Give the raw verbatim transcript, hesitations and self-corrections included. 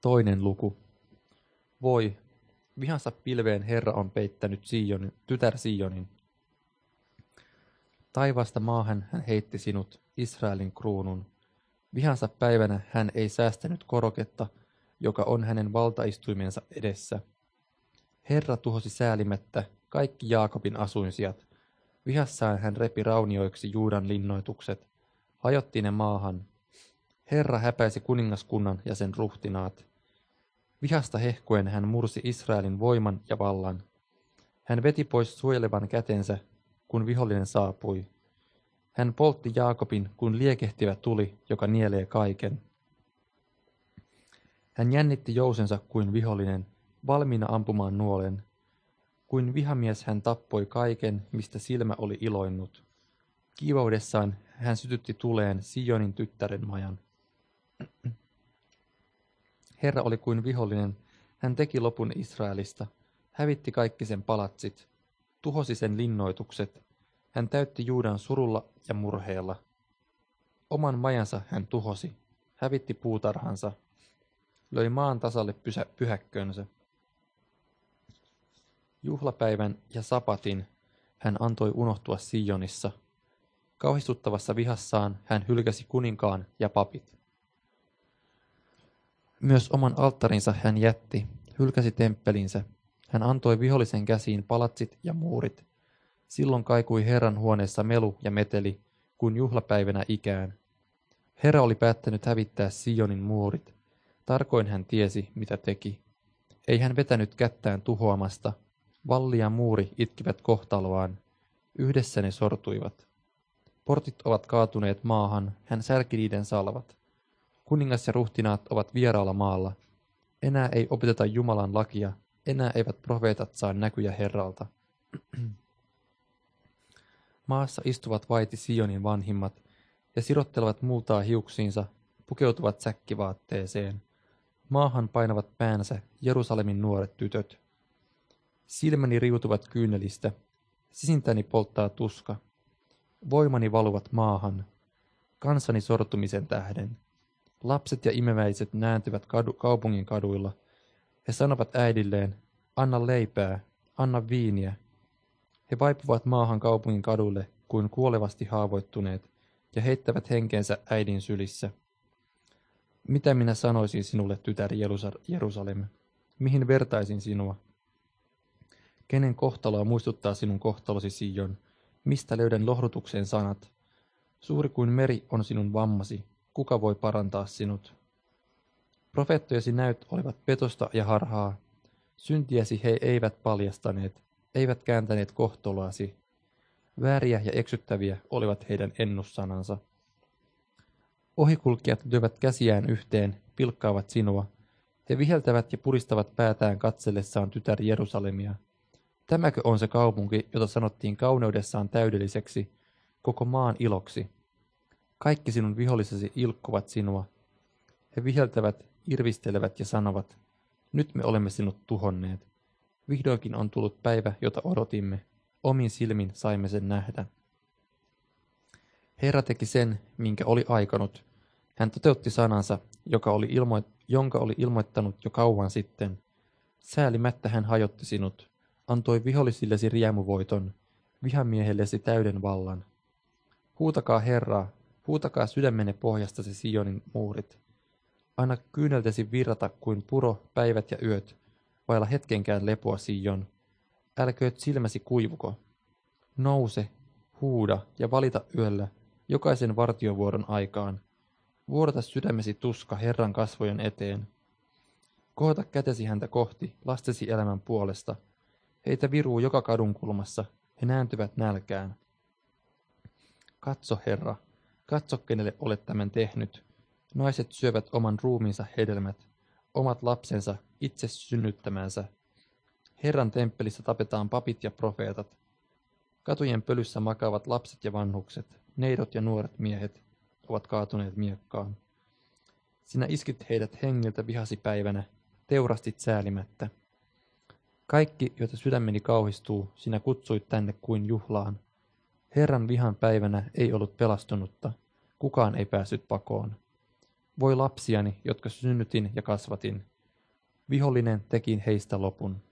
Toinen luku. Voi, vihansa pilveen Herra on peittänyt Sionin, tytär Sionin. Taivaasta maahan hän heitti sinut, Israelin kruunun. Vihansa päivänä hän ei säästänyt koroketta, joka on hänen valtaistuimensa edessä. Herra tuhosi säälimättä kaikki Jaakobin asuinsijat. Vihassaan hän repi raunioiksi Juudan linnoitukset, hajotti ne maahan. Herra häpäisi kuningaskunnan ja sen ruhtinaat. Vihasta hehkuen hän mursi Israelin voiman ja vallan. Hän veti pois suojelevan kätensä, kun vihollinen saapui. Hän poltti Jaakobin kuin liekehtivä tuli, joka nielee kaiken. Hän jännitti jousensa kuin vihollinen, valmiina ampumaan nuolen. Kuin vihamies hän tappoi kaiken, mistä silmä oli iloinnut. Kiivaudessaan hän sytytti tuleen Sionin tyttären majan. Herra oli kuin vihollinen, hän teki lopun Israelista, hävitti kaikki sen palatsit, tuhosi sen linnoitukset, hän täytti Juudan surulla ja murheella. Oman majansa hän tuhosi, hävitti puutarhansa, löi maan tasalle pysä, pyhäkkönsä. Juhlapäivän ja sapatin hän antoi unohtua Sionissa. Kauhistuttavassa vihassaan hän hylkäsi kuninkaan ja papit. Myös oman alttarinsa hän jätti, hylkäsi temppelinsä. Hän antoi vihollisen käsiin palatsit ja muurit. Silloin kaikui Herran huoneessa melu ja meteli, kuin juhlapäivänä ikään. Herra oli päättänyt hävittää Sionin muurit. Tarkoin hän tiesi, mitä teki. Ei hän vetänyt kättään tuhoamasta. Valli ja muuri itkivät kohtaloaan. Yhdessä ne sortuivat. Portit ovat kaatuneet maahan, hän särki niiden salvat. Kuningas ja ruhtinaat ovat vieraalla maalla. Enää ei opeteta Jumalan lakia, enää eivät profeetat saa näkyjä Herralta. Maassa istuvat vaiti Sionin vanhimmat, ja sirottelevat multaa hiuksiinsa, pukeutuvat säkkivaatteeseen. Maahan painavat päänsä Jerusalemin nuoret tytöt. Silmäni riutuvat kyynelistä, sisintäni polttaa tuska. Voimani valuvat maahan, kansani sortumisen tähden. Lapset ja imeväiset nääntyvät kadu, kaupungin kaduilla. He sanovat äidilleen, anna leipää, anna viiniä. He vaipuvat maahan kaupungin kaduille kuin kuolevasti haavoittuneet ja heittävät henkensä äidin sylissä. Mitä minä sanoisin sinulle, tytär Jerusalem? Mihin vertaisin sinua? Kenen kohtaloa muistuttaa sinun kohtalosi Sion? Mistä löydän lohdutuksen sanat? Suuri kuin meri on sinun vammasi. Kuka voi parantaa sinut? Profeettojesi näyt olivat petosta ja harhaa. Syntiäsi he eivät paljastaneet, eivät kääntäneet kohtaloasi. Vääriä ja eksyttäviä olivat heidän ennussanansa. Ohikulkijat lyövät käsiään yhteen, pilkkaavat sinua. He viheltävät ja puristavat päätään katsellessaan tytär Jerusalemia. Tämäkö on se kaupunki, jota sanottiin kauneudessaan täydelliseksi, koko maan iloksi? Kaikki sinun vihollisesi ilkkuvat sinua. He viheltävät, irvistelevät ja sanovat, nyt me olemme sinut tuhonneet. Vihdoinkin on tullut päivä, jota odotimme. Omin silmin saimme sen nähdä. Herra teki sen, minkä oli aikonut. Hän toteutti sanansa, joka oli ilmo- jonka oli ilmoittanut jo kauan sitten. Säälimättä hän hajotti sinut, antoi vihollisillesi riemuvoiton, vihamiehellesi täyden vallan. Huutakaa Herraa, huutakaa sydämenne pohjastasi Sionin muurit. Anna kyyneltesi virrata kuin puro päivät ja yöt, vailla hetkenkään lepoa Sion. Älkööt silmäsi kuivuko. Nouse, huuda ja valita yöllä, jokaisen vartiovuoron aikaan. Vuodata sydämesi tuska Herran kasvojen eteen. Kohota kätesi häntä kohti, lastesi elämän puolesta. Heitä viruu joka kadunkulmassa, he nääntyvät nälkään. Katso, Herra, katso, kenelle olet tämän tehnyt. Naiset syövät oman ruumiinsa hedelmät, omat lapsensa itse synnyttämänsä. Herran temppelissä tapetaan papit ja profeetat. Katujen pölyssä makaavat lapset ja vanhukset, neidot ja nuoret miehet ovat kaatuneet miekkaan. Sinä iskit heidät hengiltä vihasi päivänä, teurastit säälimättä. Kaikki, joita sydämeni kauhistuu, sinä kutsuit tänne kuin juhlaan. Herran vihan päivänä ei ollut pelastunutta, kukaan ei päässyt pakoon. Voi lapsiani, jotka synnytin ja kasvatin, Vihollinen teki heistä lopun.